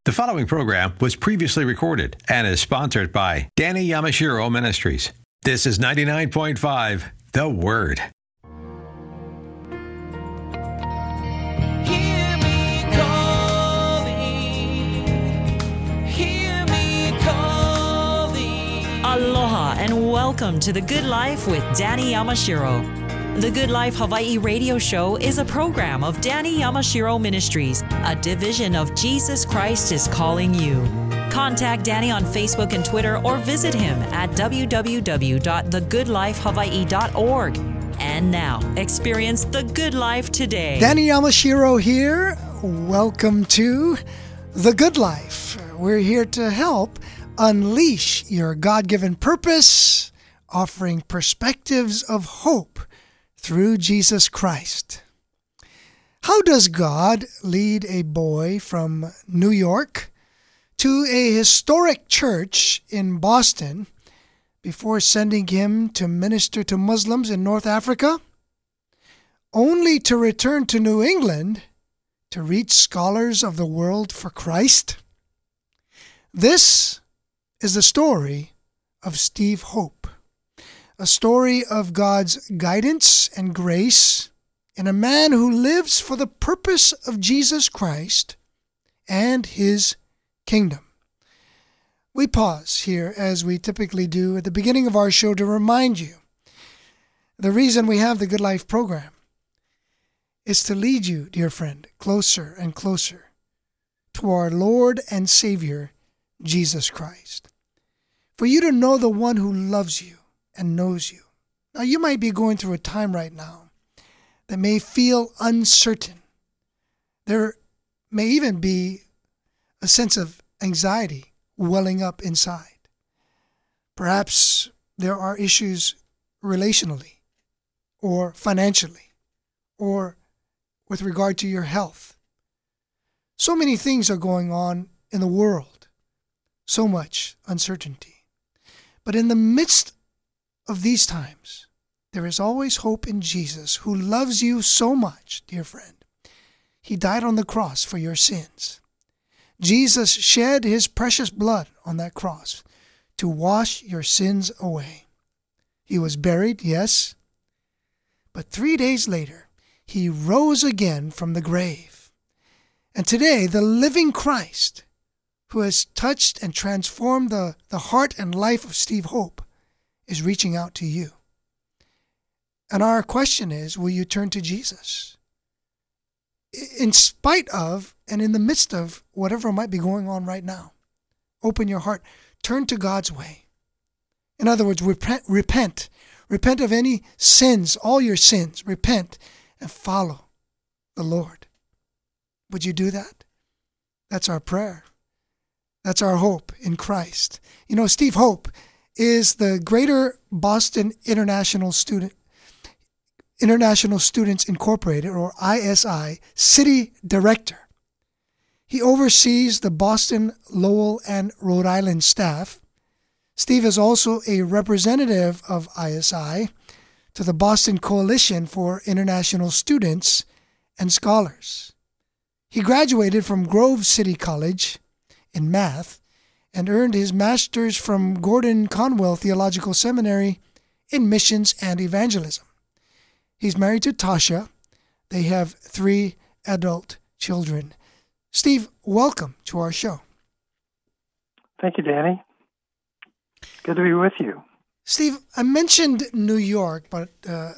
The following program was previously recorded and is sponsored by Danny Yamashiro Ministries. This is 99.5 The Word. Hear me calling, hear me calling. Aloha and welcome to The Good Life with Danny Yamashiro. The Good Life Hawaii radio show is a program of Danny Yamashiro Ministries, a division of Jesus Christ is Calling You. Contact Danny on Facebook and Twitter or visit him at www.thegoodlifehawaii.org. And now, experience the good life today. Danny Yamashiro here. Welcome to The Good Life. We're here to help unleash your God-given purpose, offering perspectives of hope through Jesus Christ. How does God lead a boy from New York to a historic church in Boston before sending him to minister to Muslims in North Africa, only to return to New England to reach scholars of the world for Christ? This is the story of Steve Hope. A story of God's guidance and grace in a man who lives for the purpose of Jesus Christ and His kingdom. We pause here, as we typically do at the beginning of our show, to remind you the reason we have the Good Life program is to lead you, dear friend, closer and closer to our Lord and Savior, Jesus Christ. For you to know the one who loves you and knows you. Now, you might be going through a time right now that may feel uncertain. There may even be a sense of anxiety welling up inside. Perhaps there are issues relationally or financially or with regard to your health. So many things are going on in the world. So much uncertainty. But in the midst of these times, there is always hope in Jesus, who loves you so much, dear friend. He died on the cross for your sins. Jesus shed His precious blood on that cross to wash your sins away. He was buried, yes, but 3 days later, He rose again from the grave. And today, the living Christ, who has touched and transformed the heart and life of Steve Hope, is reaching out to you. And our question is, will you turn to Jesus? In spite of and in the midst of whatever might be going on right now, open your heart. Turn to God's way. In other words, repent. Repent of any sins, all your sins. Repent and follow the Lord. Would you do that? That's our prayer. That's our hope in Christ. You know, Steve Hope is the Greater Boston International Students Incorporated, or ISI, City Director. He oversees the Boston, Lowell, and Rhode Island staff. Steve is also a representative of ISI to the Boston Coalition for International Students and Scholars. He graduated from Grove City College in math and earned his master's from Gordon Conwell Theological Seminary in missions and evangelism. He's married to Tasha. They have 3 adult children. Steve, welcome to our show. Thank you, Danny. Good to be with you. Steve, I mentioned New York, but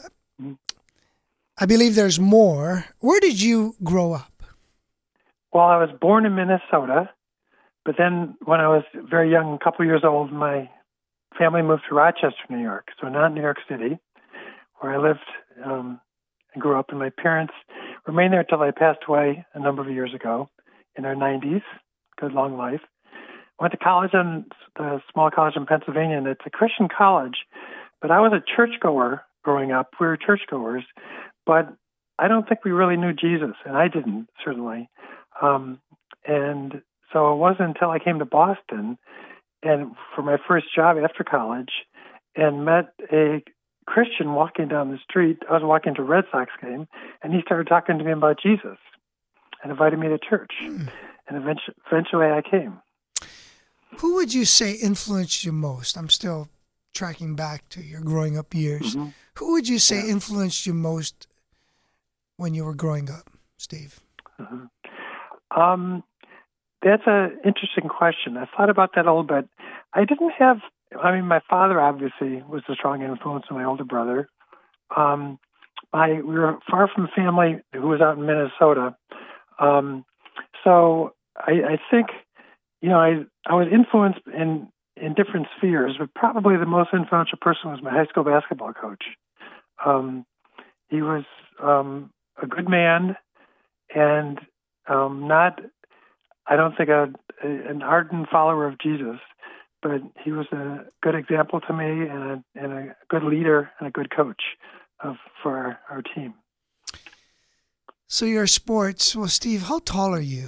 I believe there's more. Where did you grow up? Well, I was born in Minnesota, but then when I was very young, a couple years old, my family moved to Rochester, New York, so not New York City, where I lived and grew up. And my parents remained there until they passed away a number of years ago in their 90s. Good long life. I went to college in the small college in Pennsylvania, and it's a Christian college, but I was a churchgoer growing up. We were churchgoers, but I don't think we really knew Jesus, and I didn't, certainly. And so it wasn't until I came to Boston and for my first job after college and met a Christian walking down the street. I was walking to a Red Sox game, and he started talking to me about Jesus and invited me to church. and eventually I came. Who would you say influenced you most? I'm still tracking back to your growing up years. Mm-hmm. Who would you say influenced you most when you were growing up, Steve? Mm-hmm. That's an interesting question. I thought about that a little bit. I didn't have, my father obviously was a strong influence on my older brother. We were far from family who was out in Minnesota. So I think, I was influenced in different spheres, but probably the most influential person was my high school basketball coach. He was a good man and I don't think an ardent follower of Jesus, but he was a good example to me and a good leader and a good coach for our team. So your sports, well, Steve, how tall are you?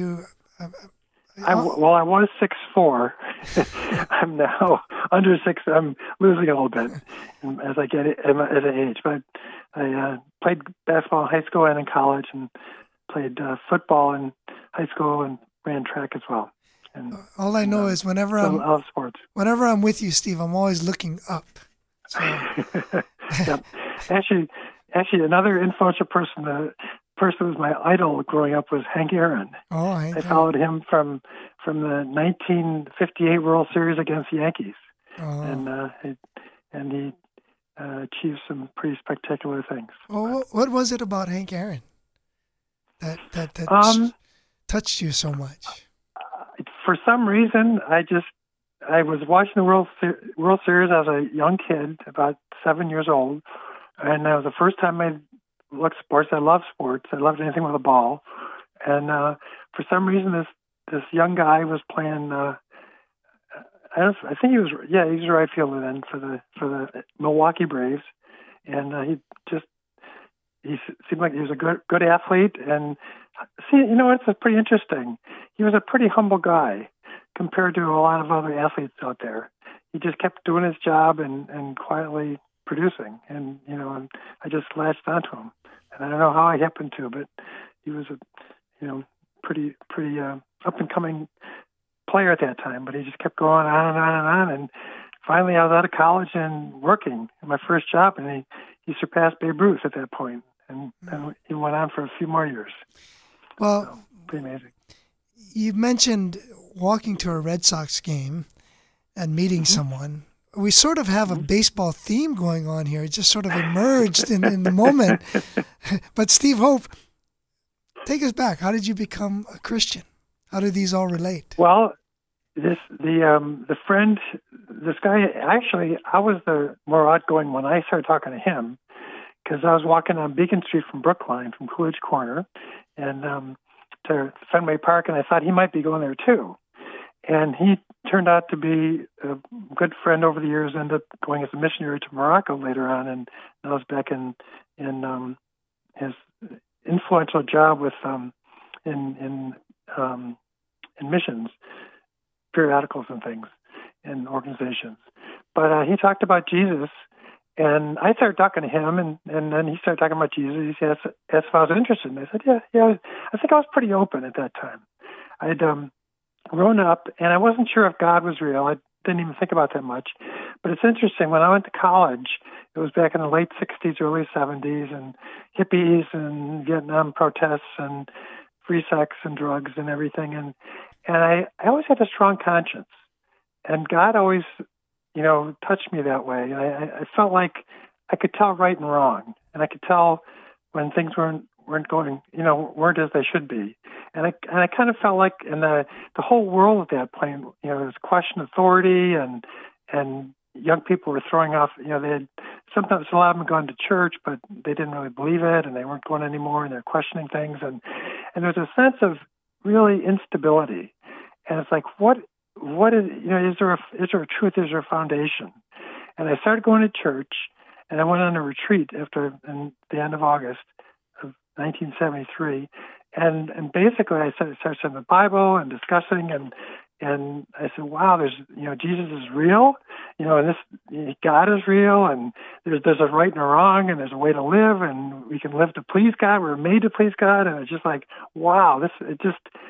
I was 6'4". I'm now under 6. I'm losing a little bit as I get it as I age. But I played basketball in high school and in college, and played football in high school and ran track as well. And all I know is whenever I love sports. Whenever I'm with you, Steve, I'm always looking up. So. Yep. Actually, another influential person, the person who was my idol growing up was Hank Aaron. Oh, I followed him from the 1958 World Series against the Yankees, and he achieved some pretty spectacular things. Oh, what was it about Hank Aaron that touched you so much? For some reason, I was watching the World Series as a young kid, about 7 years old, and that was the first time I looked sports. I love sports. I loved anything with a ball, and for some reason, this young guy was playing. I think he was a right fielder then for the Milwaukee Braves, and he seemed like he was a good athlete. And see, it's pretty interesting. He was a pretty humble guy compared to a lot of other athletes out there. He just kept doing his job and quietly producing, and I just latched onto him. And I don't know how I happened to, but he was a pretty up and coming player at that time. But he just kept going on and on and on. And finally, I was out of college and working in my first job, and he surpassed Babe Ruth at that point. And he went on for a few more years. Well, so, pretty amazing. You mentioned walking to a Red Sox game and meeting someone. We sort of have a baseball theme going on here. It just sort of emerged in the moment. But Steve Hope, take us back. How did you become a Christian? How do these all relate? Well, the friend, this guy, actually, I was the more outgoing when I started talking to him, because I was walking on Beacon Street from Brookline, from Coolidge Corner, and to Fenway Park, and I thought he might be going there too. And he turned out to be a good friend over the years, ended up going as a missionary to Morocco later on, and now is back in his influential job with in missions, periodicals and things, and organizations. But he talked about Jesus, and I started talking to him, and then he started talking about Jesus. He asked if I was interested, and I said, yeah. I think I was pretty open at that time. I'd grown up, and I wasn't sure if God was real. I didn't even think about that much. But it's interesting, when I went to college, it was back in the late 60s, early 70s, and hippies and Vietnam protests and free sex and drugs and everything. And I always had a strong conscience. And God always, touched me that way. I felt like I could tell right and wrong. And I could tell when things weren't going, weren't as they should be. And I kind of felt like in the whole world at that point, it was questioned authority, and young people were throwing off, they had, sometimes a lot of them gone to church, but they didn't really believe it, and they weren't going anymore, and they're questioning things. And there's a sense of really instability. And it's like, what is, is there a truth, is there a foundation? And I started going to church, and I went on a retreat in the end of August of 1973. And basically, I started studying the Bible and discussing, and I said, wow, there's, Jesus is real, and this, God is real, and there's a right and a wrong, and there's a way to live, and we can live to please God. We're made to please God. And it's just like, wow,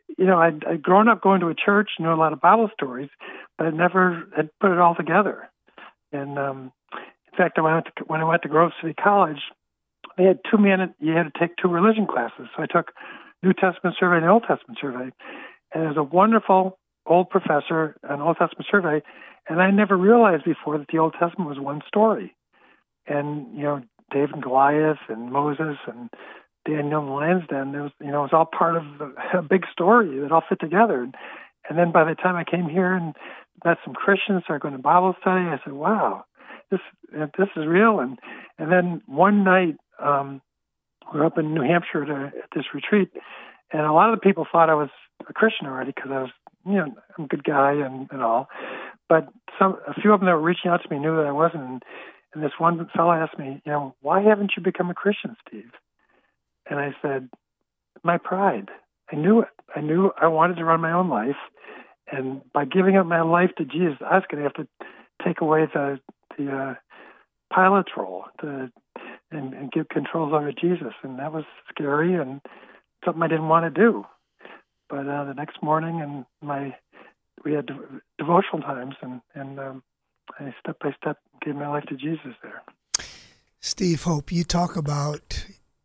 I'd grown up going to a church, knew a lot of Bible stories, but I never had put it all together. And in fact, when I went to Grove City College, they had you had to take 2 religion classes. So I took New Testament survey and Old Testament survey. And there's a wonderful old professor on Old Testament survey, and I never realized before that the Old Testament was one story. And, David and Goliath and Moses and Daniel and the Lion's Den, it was all part of a big story that all fit together. And then by the time I came here and met some Christians, started going to Bible study, I said, wow, this is real. And then one night, we were up in New Hampshire at this retreat, and a lot of the people thought I was a Christian already because I was, I'm a good guy and all. But a few of them that were reaching out to me knew that I wasn't. And this one fellow asked me, why haven't you become a Christian, Steve? And I said, my pride. I knew it. I knew I wanted to run my own life. And by giving up my life to Jesus, I was going to have to take away the pilot's role and give controls over Jesus. And that was scary and something I didn't want to do. But the next morning, we had devotional times, and I step by step gave my life to Jesus there. Steve Hope, you talk about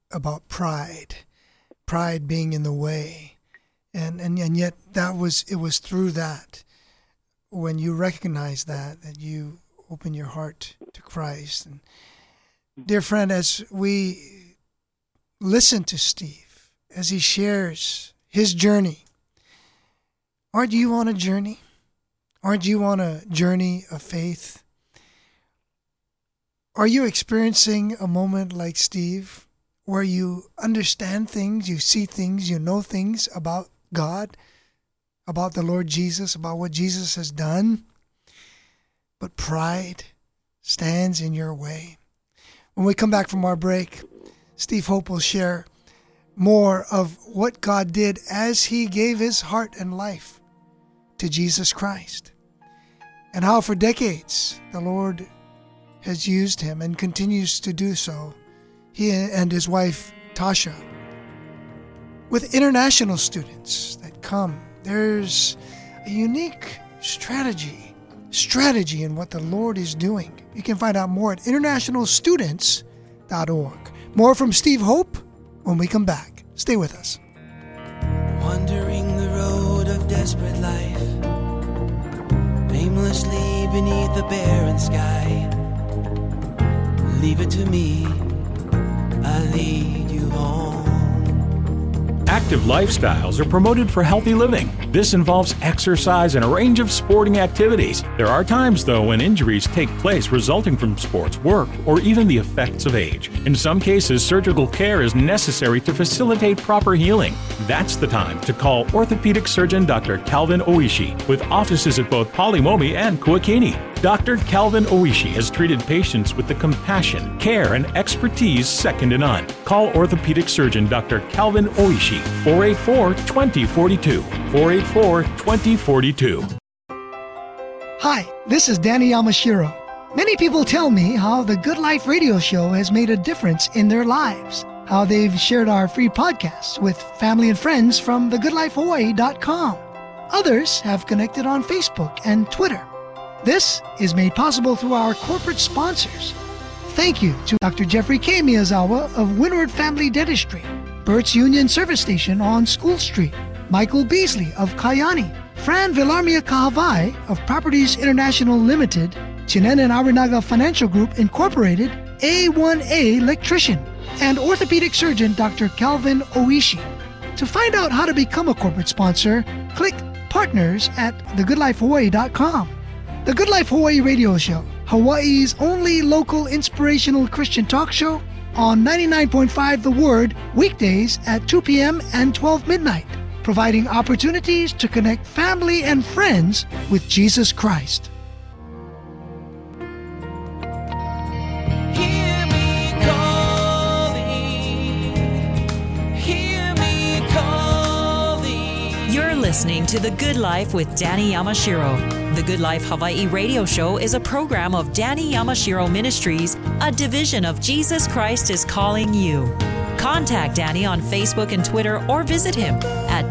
pride being in the way, and yet it was through that, when you recognize that you open your heart to Christ. And dear friend, as we listen to Steve as he shares his journey, aren't you on a journey? Aren't you on a journey of faith? Are you experiencing a moment like Steve, where you understand things, you see things, you know things about God, about the Lord Jesus, about what Jesus has done, but pride stands in your way? When we come back from our break, Steve Hope will share more of what God did as he gave his heart and life to Jesus Christ, and how for decades the Lord has used him and continues to do so, he and his wife Tasha, with international students that come. There's a unique strategy in what the Lord is doing. You can find out more at internationalstudents.org. More from Steve Hope when we come back. Stay with us. Wandering the road of desperate life, aimlessly beneath the barren sky. Leave it to me, I'll lead you home. Active lifestyles are promoted for healthy living. This involves exercise and a range of sporting activities. There are times, though, when injuries take place resulting from sports, work, or even the effects of age. In some cases, surgical care is necessary to facilitate proper healing. That's the time to call orthopedic surgeon Dr. Calvin Oishi, with offices at both Polimomi and Kuakini. Dr. Calvin Oishi has treated patients with the compassion, care, and expertise second to none. Call orthopedic surgeon Dr. Calvin Oishi, 484-2042, 484-2042. Hi, this is Danny Yamashiro. Many people tell me how the Good Life radio show has made a difference in their lives, how they've shared our free podcasts with family and friends from thegoodlifehawaii.com. Others have connected on Facebook and Twitter. This is made possible through our corporate sponsors. Thank you to Dr. Jeffrey K. Miyazawa of Windward Family Dentistry, Burt's Union Service Station on School Street, Michael Beasley of Kayani, Fran Villarmia Kahavai of Properties International Limited, Chinen and Arinaga Financial Group Incorporated, A1A Electrician, and orthopedic surgeon Dr. Calvin Oishi. To find out how to become a corporate sponsor, click Partners at thegoodlifehawaii.com. The Good Life Hawaii radio show, Hawaii's only local inspirational Christian talk show, on 99.5 The Word, weekdays at 2 p.m. and 12 midnight, providing opportunities to connect family and friends with Jesus Christ. Hear me calling, hear me calling. You're listening to The Good Life with Danny Yamashiro. The Good Life Hawaii radio show is a program of Danny Yamashiro Ministries, a division of Jesus Christ is Calling You. Contact Danny on Facebook and Twitter or visit him at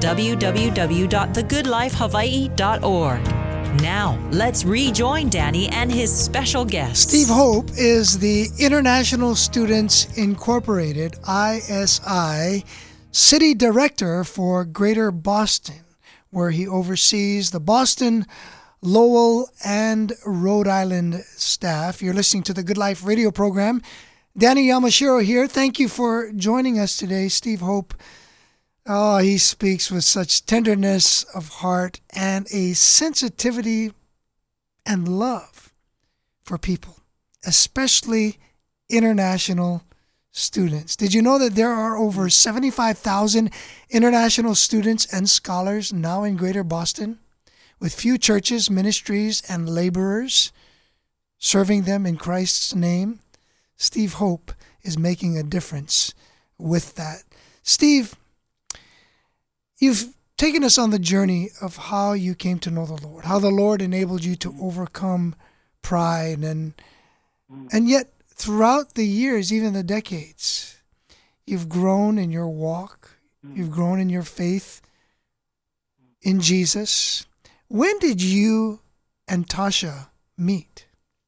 www.thegoodlifehawaii.org. Now, let's rejoin Danny and his special guest. Steve Hope is the International Students Incorporated, ISI, City Director for Greater Boston, where he oversees the Boston, Lowell, and Rhode Island staff. You're listening to the Good Life radio program. Danny Yamashiro here. Thank you for joining us today. Steve Hope, he speaks with such tenderness of heart and a sensitivity and love for people, especially international students. Did you know that there are over 75,000 international students and scholars now in Greater Boston, with few churches, ministries, and laborers serving them in Christ's name? Steve Hope is making a difference with that. Steve, you've taken us on the journey of how you came to know the Lord, how the Lord enabled you to overcome pride, and yet throughout the years, even the decades, you've grown in your walk, you've grown in your faith in Jesus. When did you and Tasha meet?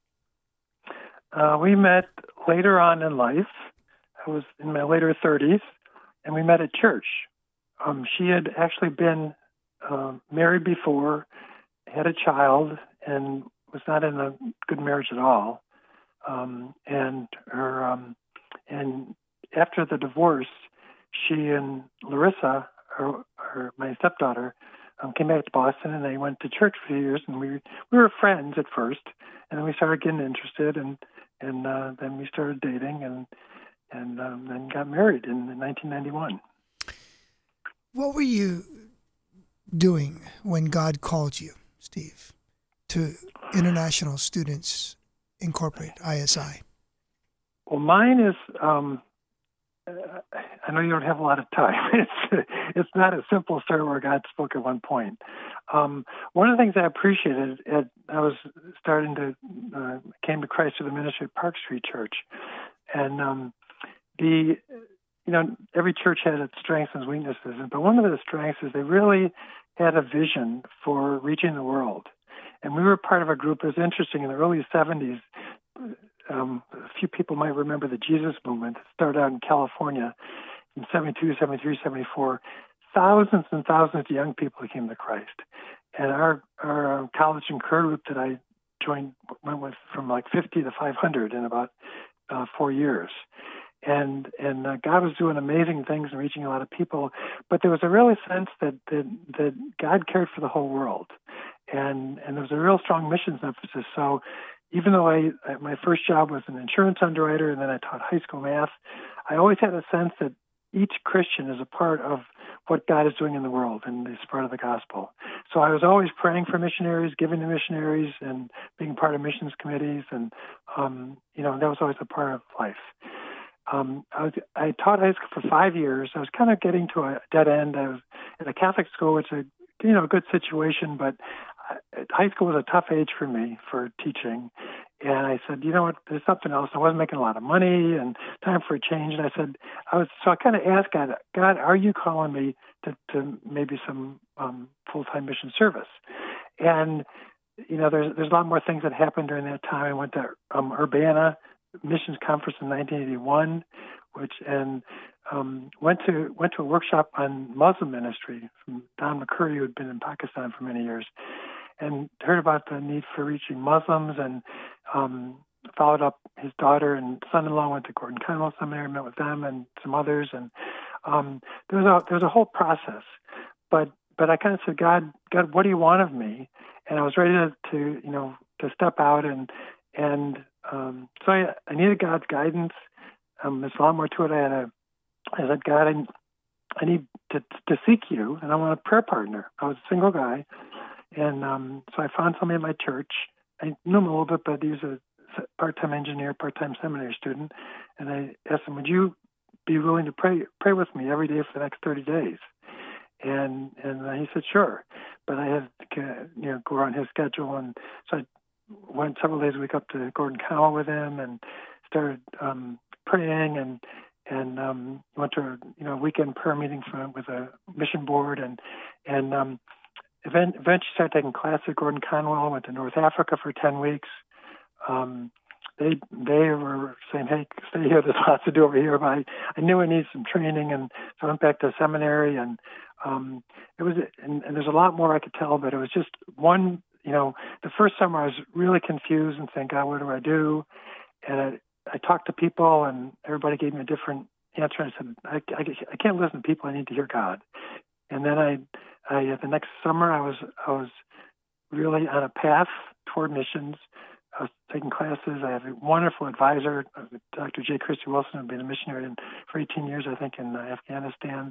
We met later on in life. I was in my later 30s, and we met at church. She had actually been married before, had a child, and was not in a good marriage at all. And after the divorce, she and Larissa, my stepdaughter, came back to Boston, and they went to church for a few years. And we were friends at first, and then we started getting interested, and then we started dating, and then got married in 1991. What were you doing when God called you, Steve, to International Students Incorporated, ISI? Well, mine is, I know you don't have a lot of time. It's not a simple story where God spoke at one point. One of the things I appreciated, I was starting to, came to Christ through the ministry at Park Street Church. And every church had its strengths and weaknesses, but one of the strengths is they really had a vision for reaching the world. And we were part of a group. It was interesting, in the early 70s, a few people might remember the Jesus movement. It started out in California in 72, 73, 74. Thousands and thousands of young people came to Christ. And our college and career group that I joined went with from like 50 to 500 in about 4 years. And God was doing amazing things and reaching a lot of people. But there was a real sense that God cared for the whole world. And there was a real strong missions emphasis. So even though my first job was an insurance underwriter, and then I taught high school math, I always had a sense that each Christian is a part of what God is doing in the world and is part of the gospel. So I was always praying for missionaries, giving to missionaries, and being part of missions committees, and that was always a part of life. I taught high school for 5 years. I was kind of getting to a dead end. I was at a Catholic school, which is a good situation, but high school was a tough age for me for teaching. And I said, you know what, there's something else. I wasn't making a lot of money, and time for a change. And I kind of asked God, are you calling me to maybe some full-time mission service? And, there's a lot more things that happened during that time. I went to Urbana Missions Conference in 1981, went to a workshop on Muslim ministry from Don McCurdy, who had been in Pakistan for many years, and heard about the need for reaching Muslims, and followed up. His daughter and son-in-law went to Gordon Conwell Seminary, met with them and some others, and there was a whole process. But I kind of said, God, what do you want of me? And I was ready to step out, and so I needed God's guidance. There's a lot more to it. I said, God, I need to seek you, and I want a prayer partner. I was a single guy, and so I found somebody at my church. I knew him a little bit, but he was a part-time engineer, part-time seminary student, and I asked him, would you be willing to pray with me every day for the next 30 days? And he said, sure. But I had to go around his schedule, and so I went several days a week up to Gordon Conwell with him and started praying, and went to a weekend prayer meeting with a mission board, and eventually started taking classes at Gordon Conwell. Went to North Africa for 10 weeks. They were saying, "Hey, stay here. There's lots to do over here." But I knew I needed some training, and so I went back to seminary. And it was, and there's a lot more I could tell, but it was just one. The first summer I was really confused and saying, "God, what do I do?" And I talked to people, and everybody gave me a different answer. I said, I can't listen to people. I need to hear God. And then the next summer, I was really on a path toward missions. I was taking classes. I had a wonderful advisor, Dr. J. Christy Wilson, who had been a missionary for 18 years, I think, in Afghanistan.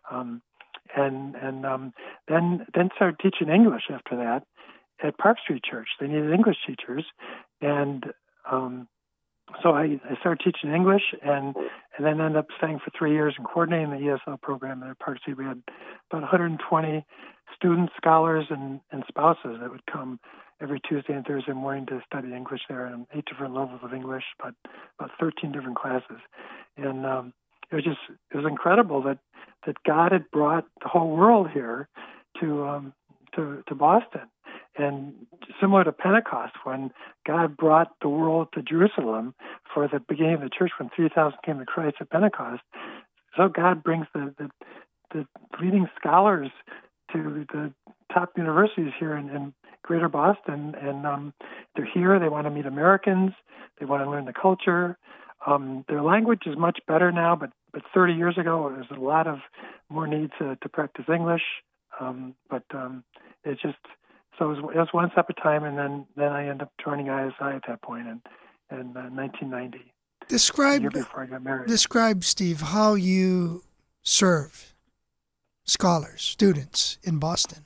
Then started teaching English after that at Park Street Church. They needed English teachers, and so I started teaching English, and then ended up staying for 3 years and coordinating the ESL program at Park Street. We had about 120 students, scholars, and spouses that would come every Tuesday and Thursday morning to study English there, and 8 different levels of English, but about 13 different classes. And it was incredible that God had brought the whole world here to Boston. And similar to Pentecost, when God brought the world to Jerusalem for the beginning of the church, when 3,000 came to Christ at Pentecost, so God brings the leading scholars to the top universities here in Greater Boston, and they're here. They want to meet Americans. They want to learn the culture. Their language is much better now, but 30 years ago, there's a lot of more need to practice English. It's just. So it was one step at a time, and then I ended up joining ISI at that point in 1990. Describe, a year before I got married. Describe, Steve, how you serve scholars, students in Boston.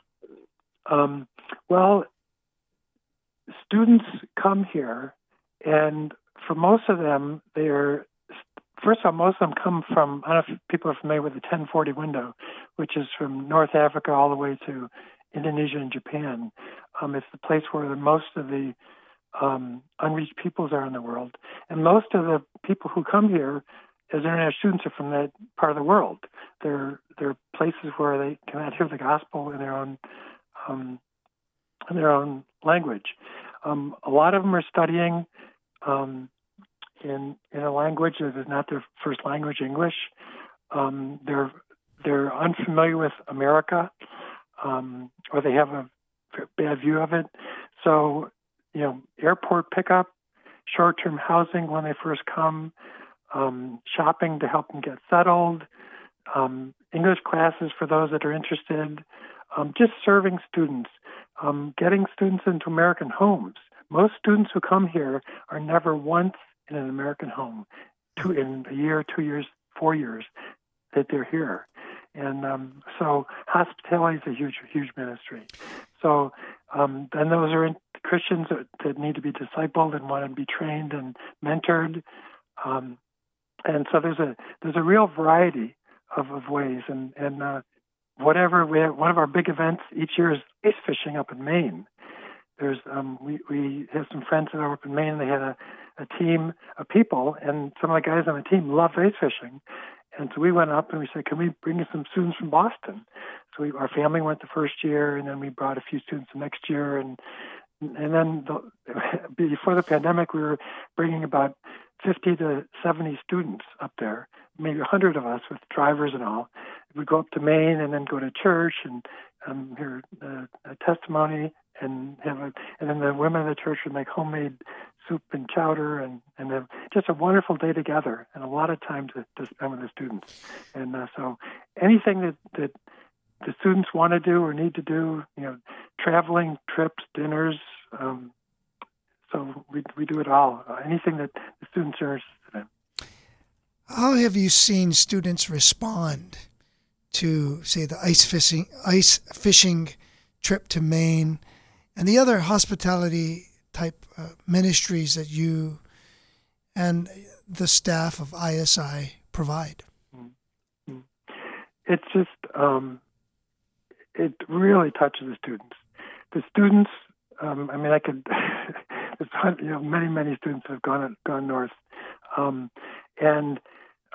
Well, students come here, and for most of them, first of all, most of them come from, I don't know if people are familiar with the 1040 window, which is from North Africa all the way to Indonesia and Japan. It's the place where most of the unreached peoples are in the world. And most of the people who come here as international students are from that part of the world. They're places where they cannot hear the gospel in their own language. A lot of them are studying in a language that is not their first language, English. They're unfamiliar with America. Or they have a bad view of it. So, airport pickup, short-term housing when they first come, shopping to help them get settled, English classes for those that are interested, just serving students, getting students into American homes. Most students who come here are never once in an American home, in a year, 2 years, 4 years that they're here. And so hospitality is a huge, huge ministry. So then those are Christians that need to be discipled and want to be trained and mentored. And so there's a real variety of ways. And whatever one of our big events each year is ice fishing up in Maine. There's we have some friends that are up in Maine. They had a team of people, and some of the guys on the team love ice fishing. And so we went up and we said, "Can we bring in some students from Boston?" So our family went the first year, and then we brought a few students the next year, and then before the pandemic, we were bringing about 50 to 70 students up there, maybe 100 of us with drivers and all. We'd go up to Maine and then go to church and hear a testimony and then the women of the church would make homemade soup and chowder and have just a wonderful day together and a lot of time to spend with the students. And so anything that the students want to do or need to do, traveling, trips, dinners, so we do it all. Anything that the students are interested in. How have you seen students respond to, say, the ice fishing trip to Maine and the other hospitality type ministries that you and the staff of ISI provide? It's just, it really touches the students. The students, I could, many students have gone north. And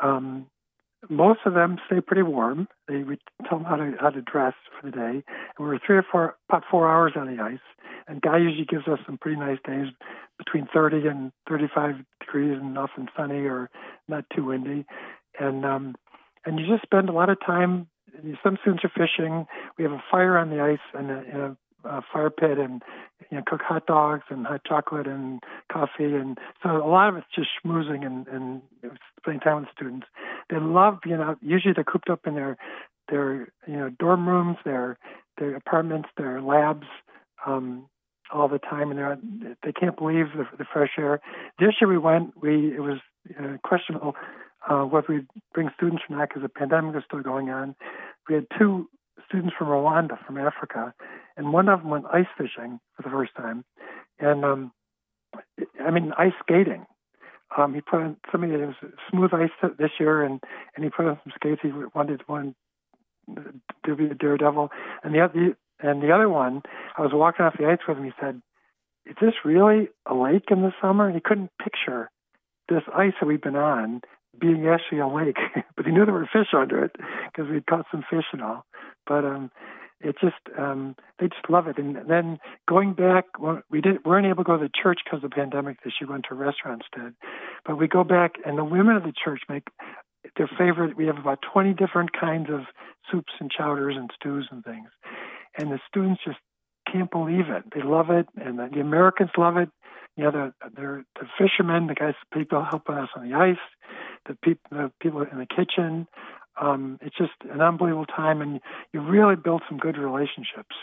most of them stay pretty warm. We tell them how to dress for the day. And we're about 4 hours on the ice. And Guy usually gives us some pretty nice days between 30 and 35 degrees and often sunny or not too windy. And you just spend a lot of time. Some students are fishing. We have a fire on the ice and a fire pit, and cook hot dogs and hot chocolate and coffee, and so a lot of it's just schmoozing and spending time with students. They love being out. Usually they're cooped up in their dorm rooms, their apartments, their labs, all the time, and they can't believe the fresh air. This year we went. It was questionable whether we'd bring students or not because the pandemic was still going on. We had 2 students from Rwanda, from Africa, and one of them went ice fishing for the first time, and ice skating. He put on it was smooth ice this year, and he put on some skates. He wanted to be a daredevil, and the other one, I was walking off the ice with him. He said, "Is this really a lake in the summer?" And he couldn't picture this ice that we've been on being actually a lake, but he knew there were fish under it because we'd caught some fish and all. But they just love it. And then going back, we weren't able to go to the church because of the pandemic this year. We went to a restaurant instead. But we go back, and the women of the church make their favorite. We have about 20 different kinds of soups and chowders and stews and things. And the students just can't believe it. They love it, and the Americans love it. The fishermen, the people helping us on the ice, the people in the kitchen. It's just an unbelievable time, and you really build some good relationships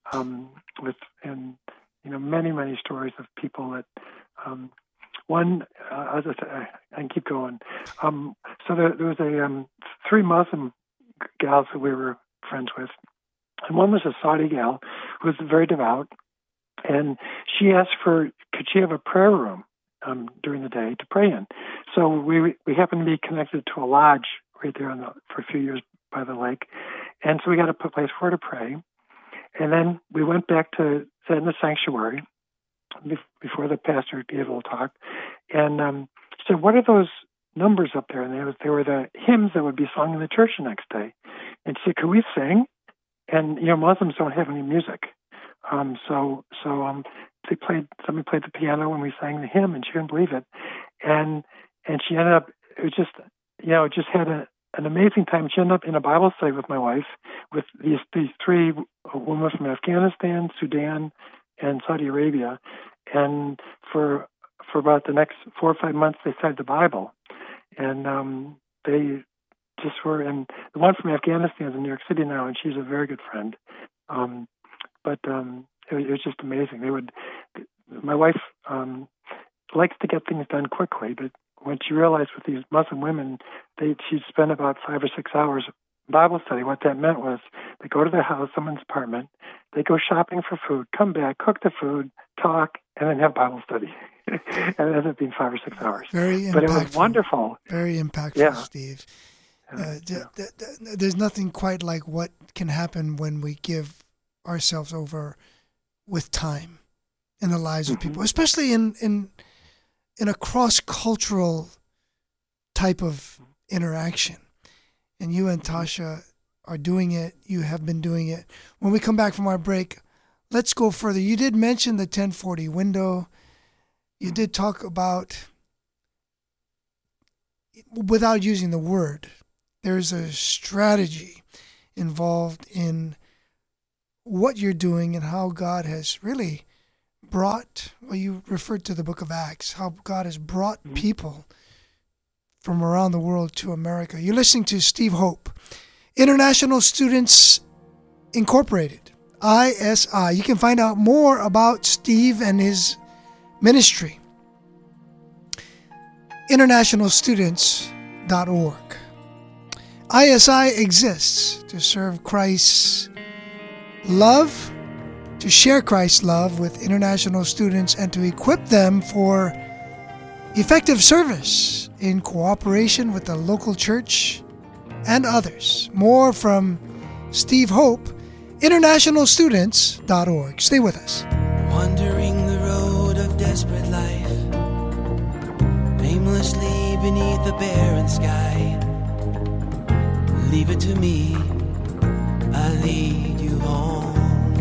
many stories of people that as I say, I can keep going. So there was 3 Muslim gals that we were friends with, and one was a Saudi gal who was very devout, and she asked could she have a prayer room during the day to pray in. So we happened to be connected to a lodge right there for a few years by the lake. And so we got a place for her to pray. And then we went back to sit in the sanctuary before the pastor gave a little talk. And she said, "What are those numbers up there?" And they were the hymns that would be sung in the church the next day. And she said, "Could we sing?" And, Muslims don't have any music. So somebody played the piano when we sang the hymn, and she couldn't believe it. And she ended up, it was just, just had an amazing time. She ended up in a Bible study with my wife, with these 3 women from Afghanistan, Sudan, and Saudi Arabia. And for about the next 4 or 5 months, they studied the Bible. And they just were, and the one from Afghanistan is in New York City now, and she's a very good friend. It was just amazing. My wife likes to get things done quickly, but when she realized with these Muslim women, she'd spend about 5 or 6 hours Bible study. What that meant was they go to their house, someone's apartment, they go shopping for food, come back, cook the food, talk, and then have Bible study. And it ended up being 5 or 6 hours. Very impactful. But it was wonderful. Very impactful, yeah. Steve. There's nothing quite like what can happen when we give ourselves over with time in the lives of people, especially in a cross-cultural type of interaction. And you and Tasha are doing it. You have been doing it. When we come back from our break, let's go further. You did mention the 1040 window. You did talk about, without using the word, there's a strategy involved in what you're doing and how God has really brought, well, you referred to the book of Acts, how God has brought people from around the world to America. You're listening to Steve Hope, International Students Incorporated, ISI. You can find out more about Steve and his ministry, internationalstudents.org. ISI exists to serve Christ's love, to share Christ's love with international students, and to equip them for effective service in cooperation with the local church and others. More from Steve Hope, internationalstudents.org. Stay with us. Wandering the road of desperate life, aimlessly beneath the barren sky. Leave it to me, I'll lead you home.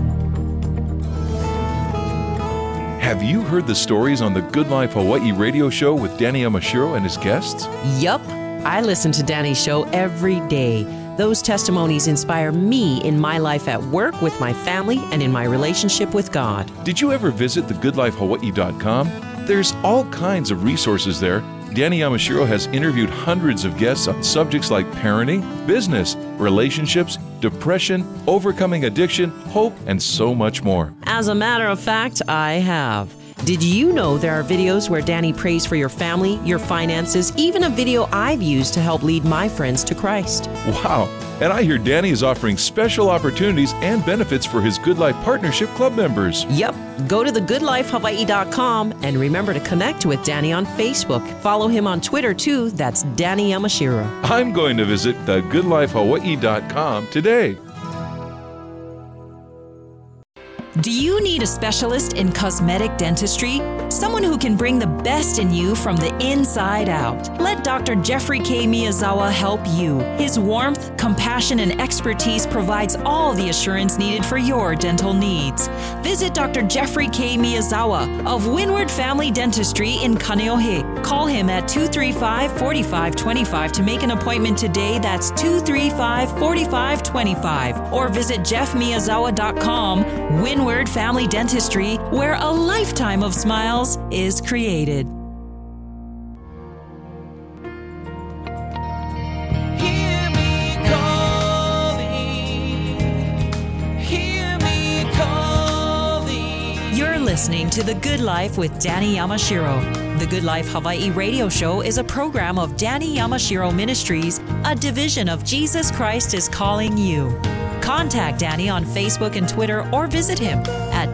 Have you heard the stories on the Good Life Hawaii radio show with Danny Yamashiro and his guests? Yup. I listen to Danny's show every day. Those testimonies inspire me in my life at work, with my family, and in my relationship with God. Did you ever visit thegoodlifehawaii.com? There's all kinds of resources there. Danny Yamashiro has interviewed hundreds of guests on subjects like parenting, business, relationships, depression, overcoming addiction, hope, and so much more. As a matter of fact, I have. Did you know there are videos where Danny prays for your family, your finances, even a video I've used to help lead my friends to Christ? Wow! And I hear Danny is offering special opportunities and benefits for his Good Life Partnership Club members. Yep. Go to thegoodlifehawaii.com and remember to connect with Danny on Facebook. Follow him on Twitter too. That's Danny Yamashiro. I'm going to visit thegoodlifehawaii.com today. Do you need a specialist in cosmetic dentistry? Someone who can bring the best in you from the inside out. Let Dr. Jeffrey K. Miyazawa help you. His warmth, compassion, and expertise provides all the assurance needed for your dental needs. Visit Dr. Jeffrey K. Miyazawa of Windward Family Dentistry in Kaneohe. Call him at 235-4525 to make an appointment today. That's 235-4525. Or visit jeffmiyazawa.com. Windward Family Dentistry, where a lifetime of smiles is created. Hear me calling, hear me calling. You're listening to The Good Life with Danny Yamashiro. The Good Life Hawaii radio show is a program of Danny Yamashiro Ministries, a division of Jesus Christ is Calling You. Contact Danny on Facebook and Twitter, or visit him at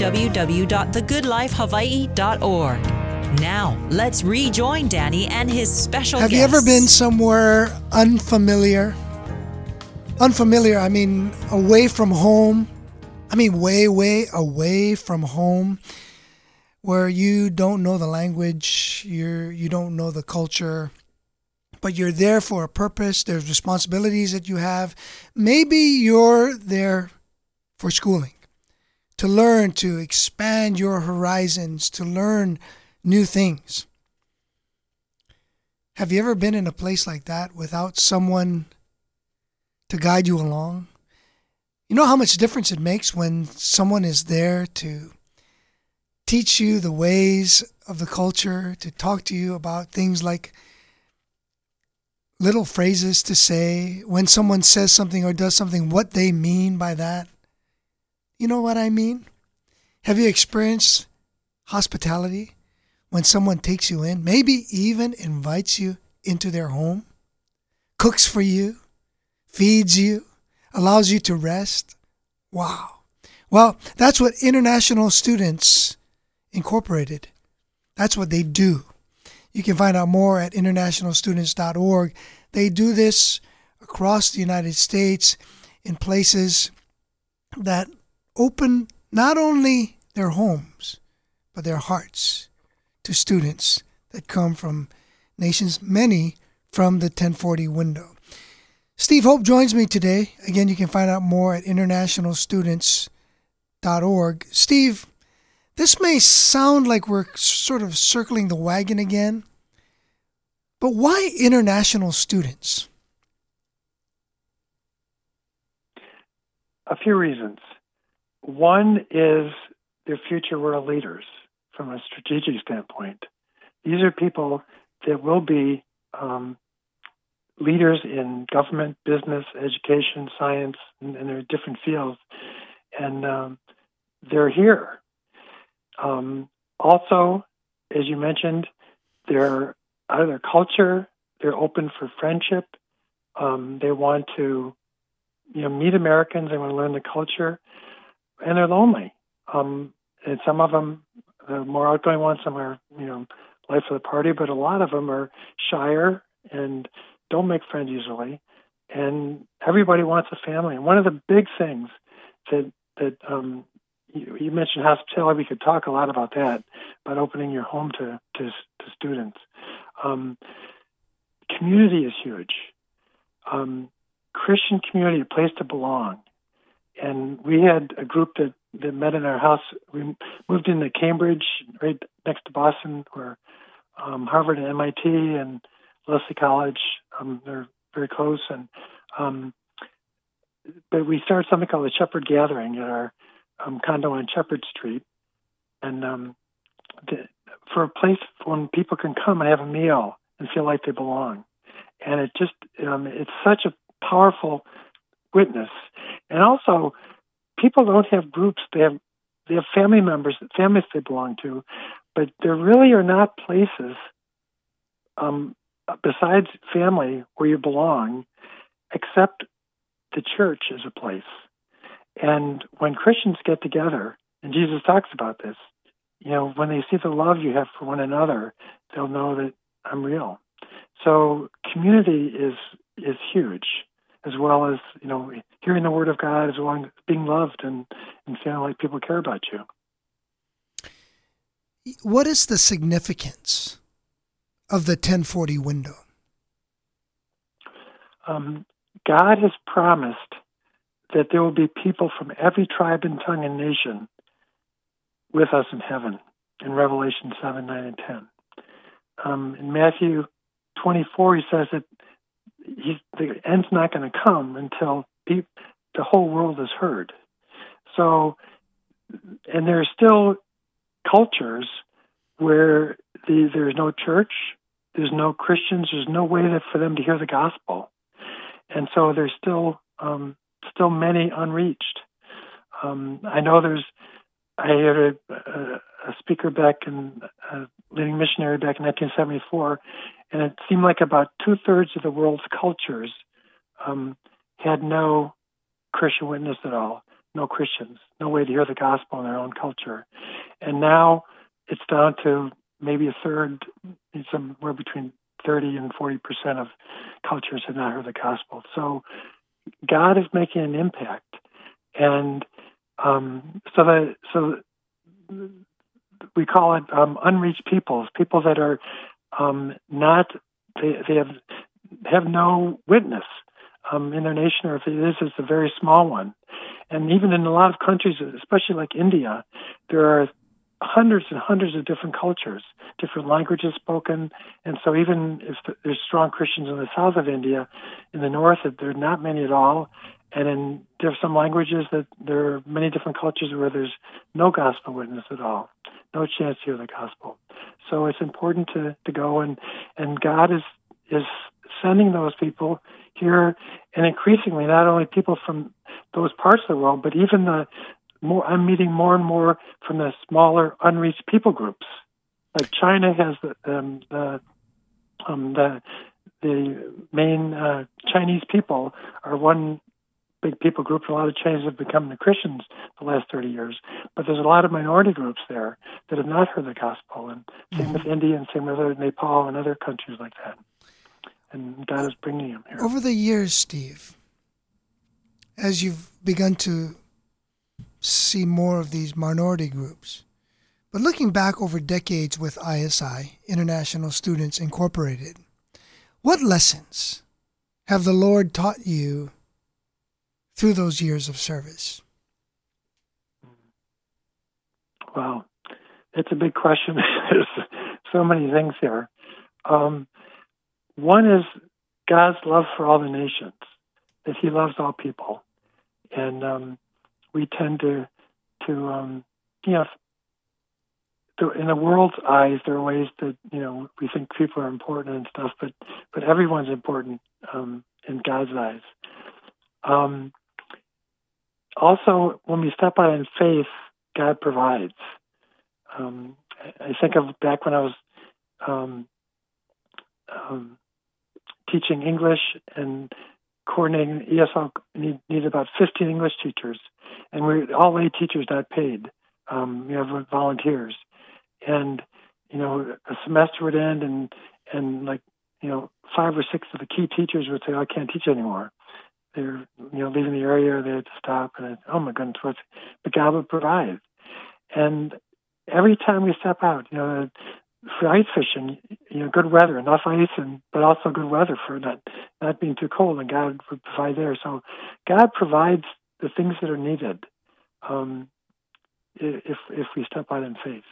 www.thegoodlifehawaii.org. Now, let's rejoin Danny and his special Have guests. you ever been somewhere unfamiliar? Unfamiliar, I mean away from home. I mean way, way away from home, where you don't know the language, you don't know the culture, but you're there for a purpose. There's responsibilities that you have. Maybe you're there for schooling, to learn, to expand your horizons, to learn new things. Have you ever been in a place like that without someone to guide you along? You know how much difference it makes when someone is there to teach you the ways of the culture, to talk to you about things like little phrases to say, when someone says something or does something, what they mean by that. You know what I mean? Have you experienced hospitality when someone takes you in, maybe even invites you into their home, cooks for you, feeds you, allows you to rest? Wow. Well, that's what International Students Incorporated, that's what they do. You can find out more at internationalstudents.org. They do this across the United States in places that open not only their homes, but their hearts to students that come from nations, many from the 1040 window. Steve Hope joins me today. Again, you can find out more at internationalstudents.org. Steve, this may sound like we're sort of circling the wagon again, but why international students? A few reasons. One is their future world leaders from a strategic standpoint. These are people that will be leaders in government, business, education, science, and there are different fields. And they're here. Also, as you mentioned, they're out of their culture. They're open for friendship. They want to, meet Americans. They want to learn the culture, and they're lonely. And some of them, the more outgoing ones, some are, life of the party. But a lot of them are shyer and don't make friends easily. And everybody wants a family. And one of the big things that you mentioned hospitality. We could talk a lot about that, about opening your home to students. Community is huge. Christian community, a place to belong. And we had a group that met in our house. We moved into Cambridge, right next to Boston, where Harvard and MIT and Lesley College, they're very close. And but we started something called the Shepherd Gathering at our condo on Shepherd Street. And for a place when people can come and have a meal and feel like they belong. And it just, it's such a powerful witness. And also, people don't have groups. They have family members, families they belong to, but there really are not places besides family where you belong, except the church is a place. And when Christians get together, and Jesus talks about this, when they see the love you have for one another, they'll know that I'm real. So community is huge, as well as, hearing the word of God, as well as being loved and feeling like people care about you. What is the significance of the 1040 window? God has promised that there will be people from every tribe and tongue and nation with us in heaven, in Revelation 7, 9, and 10. In Matthew 24, he says that the end's not going to come until the whole world is heard. So, and there are still cultures where there's no church, there's no Christians, there's no way for them to hear the gospel. And so there's still many unreached. I know I had a speaker a leading missionary back in 1974, and it seemed like about 2/3 of the world's cultures had no Christian witness at all, no Christians, no way to hear the gospel in their own culture. And now it's down to maybe 1/3, somewhere between 30 and 40% of cultures have not heard the gospel. So God is making an impact. And so we call it unreached peoples, people that are they have no witness in their nation, or if it is, it's a very small one. And even in a lot of countries, especially like India, there are hundreds and hundreds of different cultures, different languages spoken. And so even if there's strong Christians in the south of India, in the north, there are not many at all. And there are some languages that there are many different cultures where there's no gospel witness at all, no chance to hear the gospel. So it's important to go, and God is sending those people here, and increasingly not only people from those parts of the world, but even I'm meeting more and more from the smaller unreached people groups. Like China has the main Chinese people are one big people group. A lot of Chinese have become the Christians the last 30 years, but there's a lot of minority groups there that have not heard the gospel, and same with India, and same with Nepal and other countries like that. And God is bringing them here. Over the years, Steve, as you've begun to see more of these minority groups, but looking back over decades with ISI, International Students Incorporated, what lessons have the Lord taught you through those years of service? Wow, it's a big question. There's so many things here. One is God's love for all the nations, that He loves all people. And we tend to in the world's eyes, there are ways that, we think people are important and stuff, but everyone's important in God's eyes. Also, when we step out in faith, God provides. I think of back when I was teaching English and coordinating ESL, needed about 15 English teachers, and we're all lay teachers, not paid. We have volunteers, and a semester would end, and 5 or 6 of the key teachers would say, "I can't teach anymore." They're leaving the area, they had to stop, and oh my goodness, but God would provide. And every time we step out, for ice fishing, good weather, enough ice, but also good weather for not being too cold, and God would provide there. So God provides the things that are needed if we step out in faith.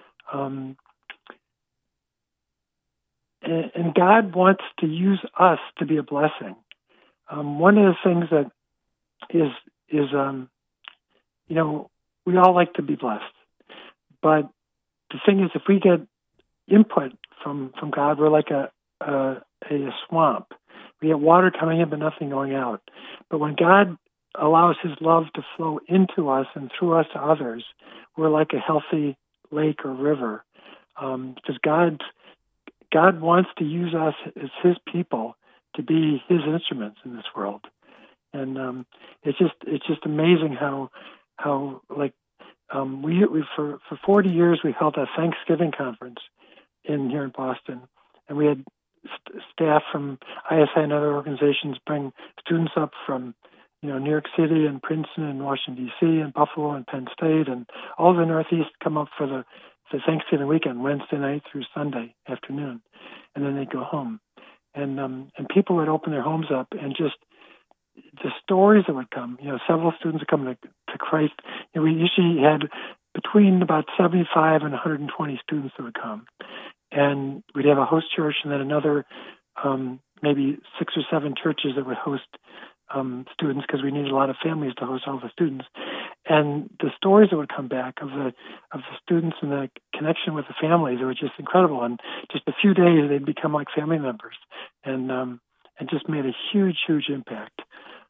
And God wants to use us to be a blessing. One of the things that is we all like to be blessed, but the thing is, if we get input from God, we're like a swamp. We get water coming in, but nothing going out. But when God allows His love to flow into us and through us to others, we're like a healthy lake or river, because God wants to use us as His people to be His instruments in this world. And it's just amazing how we for 40 years we held a Thanksgiving conference here in Boston, and we had staff from ISI and other organizations bring students up from New York City and Princeton and Washington D.C. and Buffalo and Penn State and all the Northeast come up for the Thanksgiving weekend, Wednesday night through Sunday afternoon, and then they'd go home, and people would open their homes up, and just the stories that would come. Several students would come to Christ. We usually had between about 75 and 120 students that would come, and we'd have a host church, and then another maybe 6 or 7 churches that would host students, because we needed a lot of families to host all the students. And the stories that would come back of the students and the connection with the families, it was just incredible. And just a few days, they'd become like family members, and just made a huge, huge impact.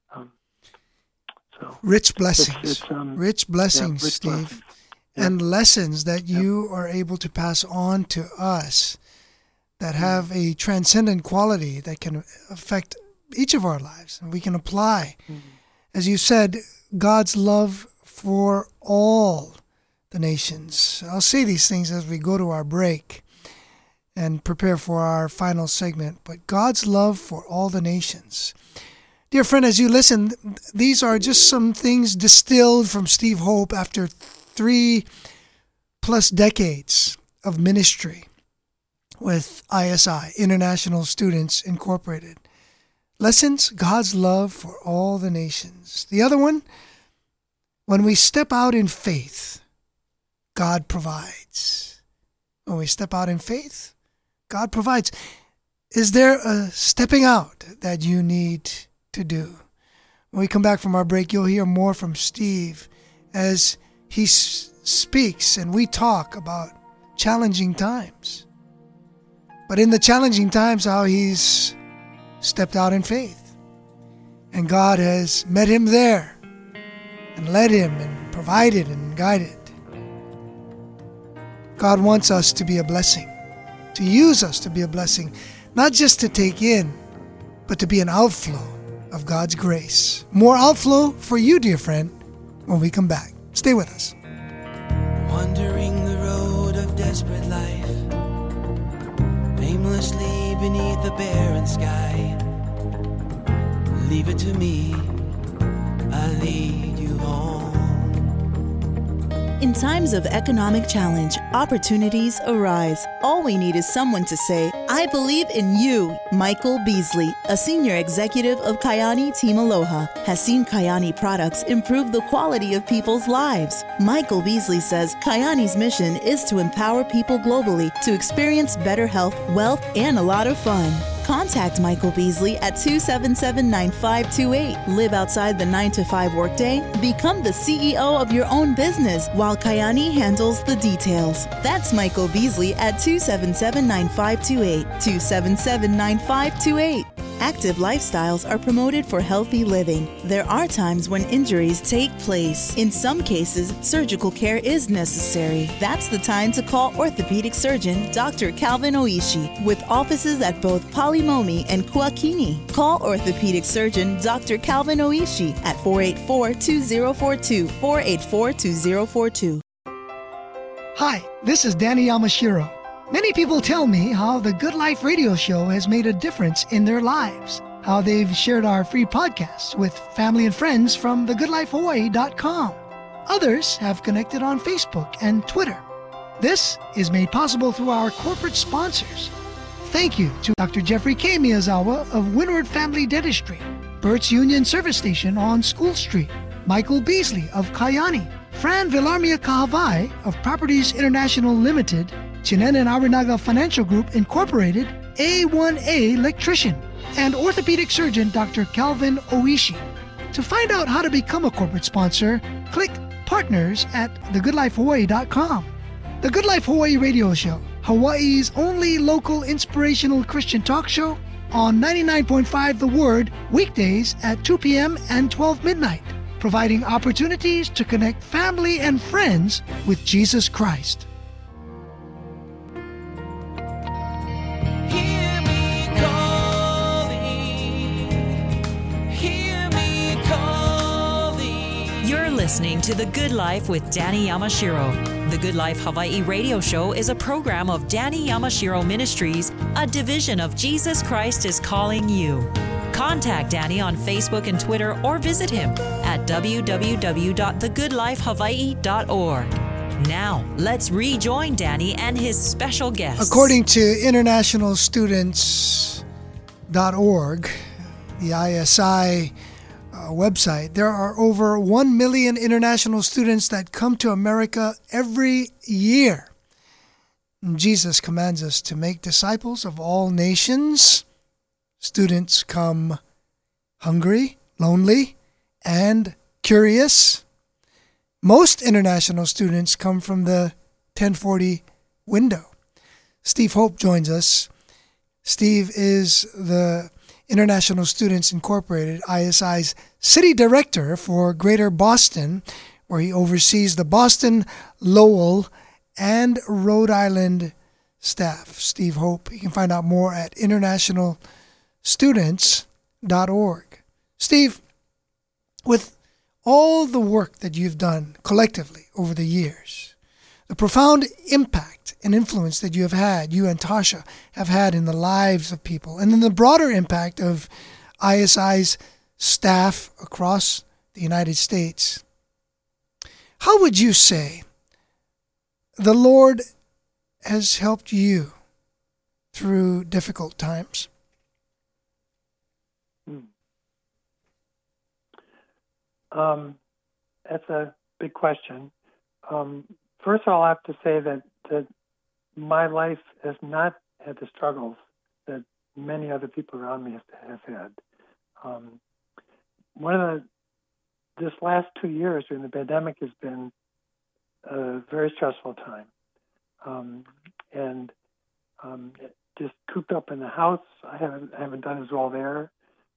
Rich blessings, rich blessings, rich Steve, blessings. Yeah. and lessons that you are able to pass on to us that have a transcendent quality that can affect each of our lives, and we can apply. As you said, God's love for all the nations. I'll say these things as we go to our break and prepare for our final segment, but God's love for all the nations. Dear friend, as you listen, these are just some things distilled from Steve Hope after 3+ decades of ministry with ISI, International Students Incorporated. Lessons, God's love for all the nations. The other one, when we step out in faith, God provides. When we step out in faith, God provides. Is there a stepping out that you need to do? When we come back from our break, you'll hear more from Steve as he speaks and we talk about challenging times. But in the challenging times, how he's stepped out in faith. And God has met him there and led him and provided and guided. God wants us to be a blessing, to use us to be a blessing, not just to take in, but to be an outflow of God's grace. More outflow for you, dear friend, when we come back. Stay with us. Wandering the road of desperate life, aimlessly beneath the barren sky. Leave it to me, I'll lead you home. In times of economic challenge, opportunities arise. All we need is someone to say, I believe in you. Michael Beasley, a senior executive of Kyani Team Aloha, has seen Kyani products improve the quality of people's lives. Michael Beasley says Kyani's mission is to empower people globally to experience better health, wealth, and a lot of fun. Contact Michael Beasley at 277-9528. Live outside the 9-to-5 workday. Become the CEO of your own business while Kyani handles the details. That's Michael Beasley at 277-9528. 277-9528. Active lifestyles are promoted for healthy living. There are times when injuries take place. In some cases, surgical care is necessary. That's the time to call orthopedic surgeon Dr. Calvin Oishi with offices at both Palimomi and Kuakini. Call orthopedic surgeon Dr. Calvin Oishi at 484-2042, 484-2042. Hi, this is Danny Yamashiro. Many people tell me how the Good Life radio show has made a difference in their lives, how they've shared our free podcasts with family and friends from thegoodlifehawaii.com. Others have connected on Facebook and Twitter. This is made possible through our corporate sponsors. Thank you to Dr. Jeffrey K. Miyazawa of Windward Family Dentistry, Burt's Union Service Station on School Street, Michael Beasley of Kayani, Fran Villarmia Kahavai of Properties International Limited, Chinen and Arinaga Financial Group Incorporated, A1A Electrician, and orthopedic surgeon Dr. Calvin Oishi. To find out how to become a corporate sponsor, click Partners at thegoodlifehawaii.com. The Good Life Hawaii Radio Show, Hawaii's only local inspirational Christian talk show on 99.5 The Word, weekdays at 2 p.m. and 12 midnight, providing opportunities to connect family and friends with Jesus Christ. Hear me calling, hear me calling. You're listening to The Good Life with Danny Yamashiro. The Good Life Hawaii Radio Show is a program of Danny Yamashiro Ministries, a division of Jesus Christ is Calling You. Contact Danny on Facebook and Twitter or visit him at www.thegoodlifehawaii.org. Now, let's rejoin Danny and his special guests. According to internationalstudents.org, the ISI website, there are over 1 million international students that come to America every year. And Jesus commands us to make disciples of all nations. Students come hungry, lonely, and curious. Most international students come from the 1040 window. Steve Hope joins us. Steve is the International Students Incorporated, ISI's city director for Greater Boston, where he oversees the Boston, Lowell, and Rhode Island staff. Steve Hope. You can find out more at internationalstudents.org. Steve, with all the work that you've done collectively over the years, the profound impact and influence that you have had, you and Tasha have had in the lives of people, and then the broader impact of ISI's staff across the United States, how would you say the Lord has helped you through difficult times? That's a big question. First of all, I have to say that my life has not had the struggles that many other people around me have had. This last 2 years during the pandemic has been a very stressful time. Just cooped up in the house, I haven't done as well there.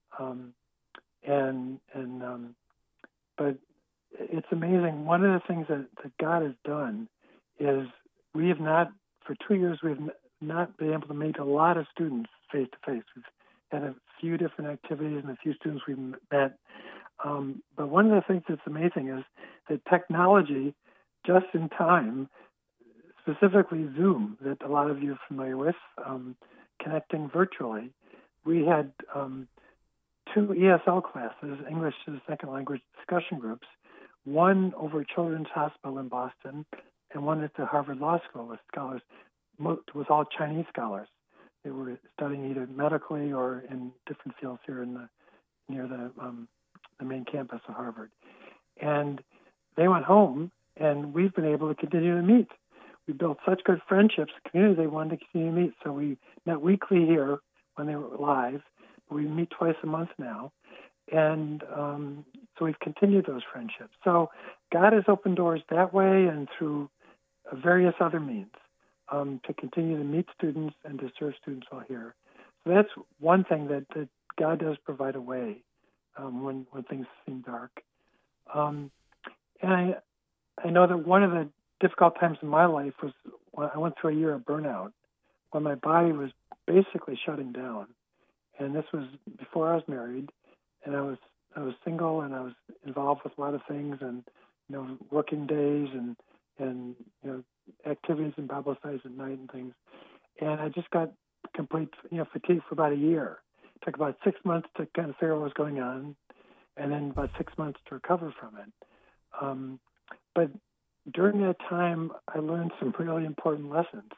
But it's amazing. One of the things that God has done is we have not, for 2 years, we have not been able to meet a lot of students face to face. We've had a few different activities and a few students we've met. But one of the things that's amazing is that technology, just in time, specifically Zoom, that a lot of you are familiar with, connecting virtually. We had 2 ESL classes, English as a second language discussion groups, one over at Children's Hospital in Boston and one at the Harvard Law School with scholars, with all Chinese scholars. They were studying either medically or in different fields here near the main campus of Harvard. And they went home, and we've been able to continue to meet. We built such good friendships, community, they wanted to continue to meet. So we met weekly here when they were live. We meet twice a month now. And so we've continued those friendships. So God has opened doors that way and through various other means to continue to meet students and to serve students while here. So that's one thing that God does provide a way when things seem dark. And I know that one of the difficult times in my life was when I went through a year of burnout, when my body was basically shutting down. And this was before I was married, and I was single, and I was involved with a lot of things, and working days and activities and Bible studies at night and things. And I just got complete fatigue for about a year. It took about 6 months to kind of figure out what was going on, and then about 6 months to recover from it. But during that time, I learned some really important lessons.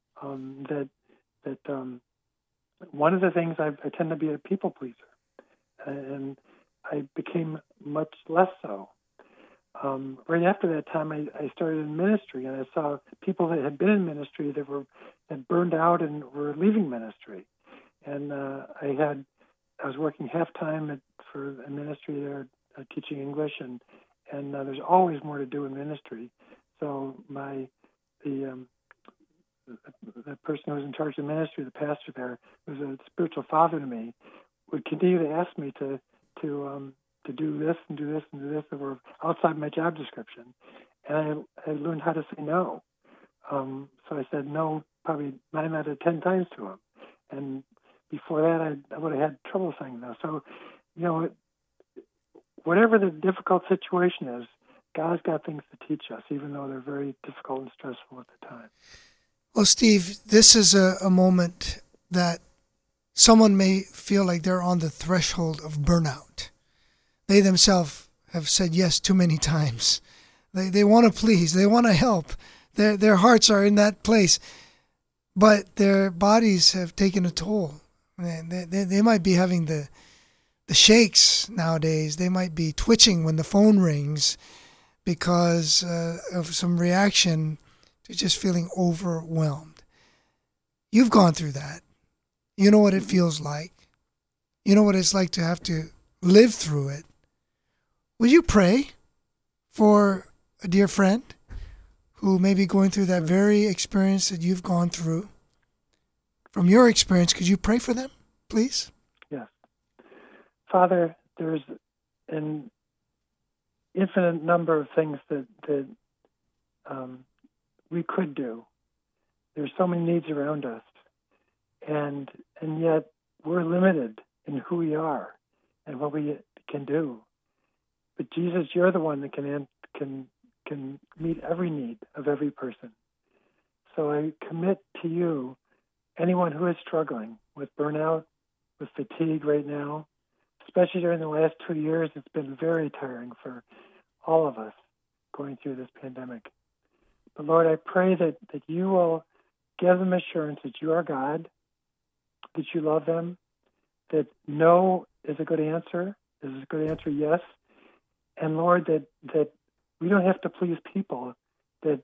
One of the things I tend to be a people pleaser, and I became much less so. Right after that time, I started in ministry, and I saw people that had been in ministry that had burned out and were leaving ministry. And I was working half-time for a ministry there, teaching English, and there's always more to do in ministry. So the person who was in charge of the ministry, the pastor there, who was a spiritual father to me, would continue to ask me to do this and do this and do this that were outside my job description. And I learned how to say no. So I said no probably 9 out of 10 times to him. And before that, I would have had trouble saying no. So, whatever the difficult situation is, God's got things to teach us, even though they're very difficult and stressful at the time. Well, Steve, this is a moment that someone may feel like they're on the threshold of burnout. They themselves have said yes too many times. They want to please. They want to help. Their hearts are in that place, but their bodies have taken a toll. They might be having the shakes nowadays. They might be twitching when the phone rings because of some reaction to just feeling overwhelmed. You've gone through that. You know what it feels like. You know what it's like to have to live through it. Would you pray for a dear friend who may be going through that very experience that you've gone through? From your experience, could you pray for them, please? Yes. Father, there's an infinite number of things that we could do. There's so many needs around us, and yet we're limited in who we are and what we can do. But Jesus, you're the one that can meet every need of every person. So I commit to you anyone who is struggling with burnout, with fatigue right now, especially during the last 2 years. It's been very tiring for all of us going through this pandemic. But Lord, I pray that you will give them assurance that you are God, that you love them, that no is a good answer, is a good answer, yes. And Lord, that we don't have to please people, that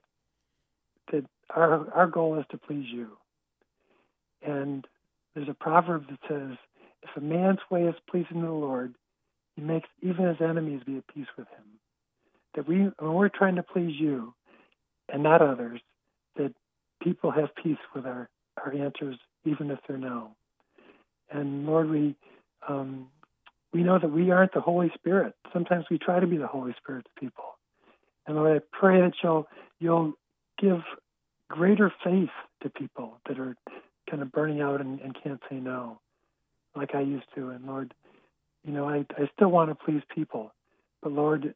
our goal is to please you. And there's a proverb that says, if a man's way is pleasing to the Lord, he makes even his enemies be at peace with him. That when we're trying to please you and not others, that people have peace with our answers, even if they're no. And Lord, we know that we aren't the Holy Spirit. Sometimes we try to be the Holy Spirit to people. And Lord, I pray that you'll give greater faith to people that are kind of burning out and can't say no, like I used to. And Lord, I still want to please people, but Lord,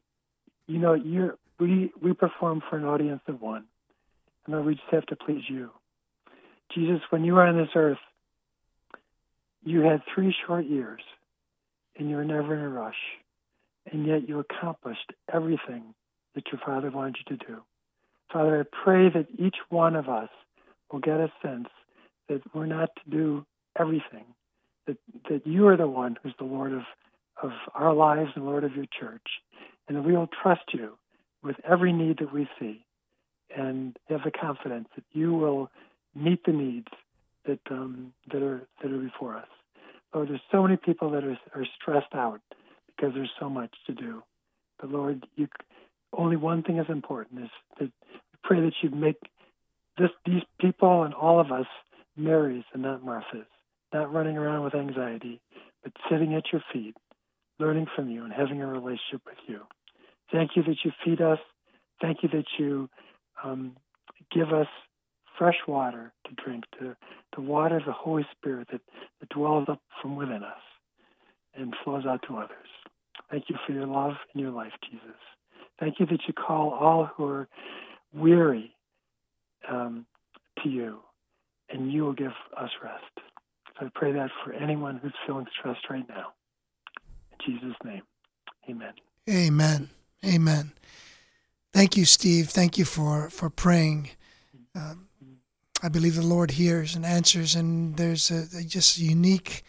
we perform for an audience of one, and Lord, we just have to please you. Jesus, when you were on this earth, you had 3 short years, and you were never in a rush, and yet you accomplished everything that your Father wanted you to do. Father, I pray that each one of us will get a sense that we're not to do everything, that you are the one who's the Lord of our lives and Lord of your church, and that we will trust you with every need that we see and have the confidence that you will meet the needs that are before us. Lord, there's so many people that are stressed out because there's so much to do. But Lord, only one thing is important, is that we pray that you'd make these people and all of us Marys and not Marthas, not running around with anxiety, but sitting at your feet, learning from you and having a relationship with you. Thank you that you feed us. Thank you that you give us fresh water to drink, the water of the Holy Spirit that dwells up from within us and flows out to others. Thank you for your love and your life, Jesus. Thank you that you call all who are weary to you, and you will give us rest. So I pray that for anyone who's feeling stressed right now. In Jesus' name, amen. Amen. Amen. Thank you, Steve. Thank you for praying. I believe the Lord hears and answers, and there's just a unique,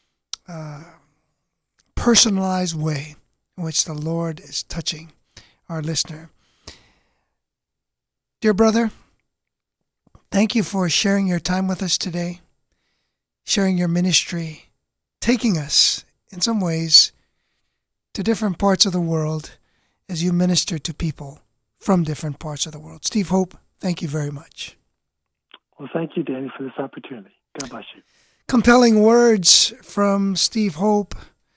personalized way in which the Lord is touching our listener. Dear brother, thank you for sharing your time with us today, sharing your ministry, taking us, in some ways, to different parts of the world as you minister to people from different parts of the world. Steve Hope, thank you very much. Well, thank you, Danny, for this opportunity. God bless you. Compelling words from Steve Hope,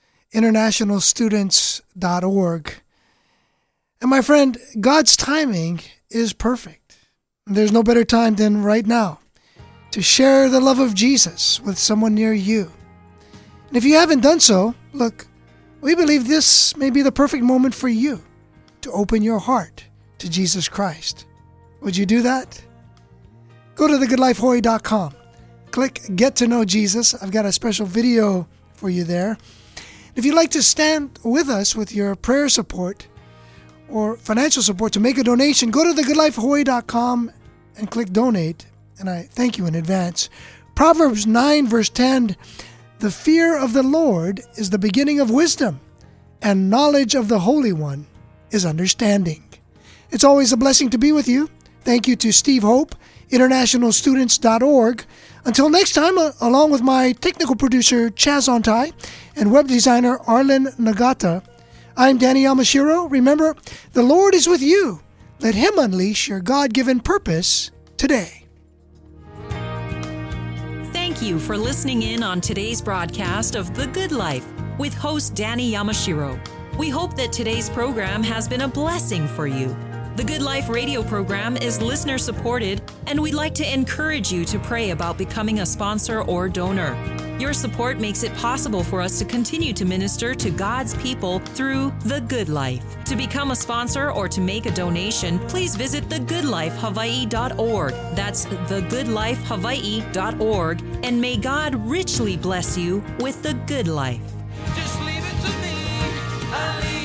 internationalstudents.org. And my friend, God's timing is perfect. There's no better time than right now to share the love of Jesus with someone near you. And if you haven't done so, look, we believe this may be the perfect moment for you to open your heart to Jesus Christ. Would you do that? Go to thegoodlifehawaii.com. Click Get to Know Jesus. I've got a special video for you there. If you'd like to stand with us with your prayer support or financial support to make a donation, go to thegoodlifehawaii.com and click Donate. And I thank you in advance. Proverbs 9 verse 10, the fear of the Lord is the beginning of wisdom, and knowledge of the Holy One is understanding. It's always a blessing to be with you. Thank you to Steve Hope, internationalstudents.org. Until next time, along with my technical producer, Chaz Ontai, and web designer, Arlen Nagata, I'm Danny Yamashiro. Remember, the Lord is with you. Let Him unleash your God-given purpose today. Thank you for listening in on today's broadcast of The Good Life with host Danny Yamashiro. We hope that today's program has been a blessing for you. The Good Life radio program is listener supported, and we'd like to encourage you to pray about becoming a sponsor or donor. Your support makes it possible for us to continue to minister to God's people through The Good Life. To become a sponsor or to make a donation, please visit thegoodlifehawaii.org. That's thegoodlifehawaii.org, and may God richly bless you with the good life. Just leave it to me.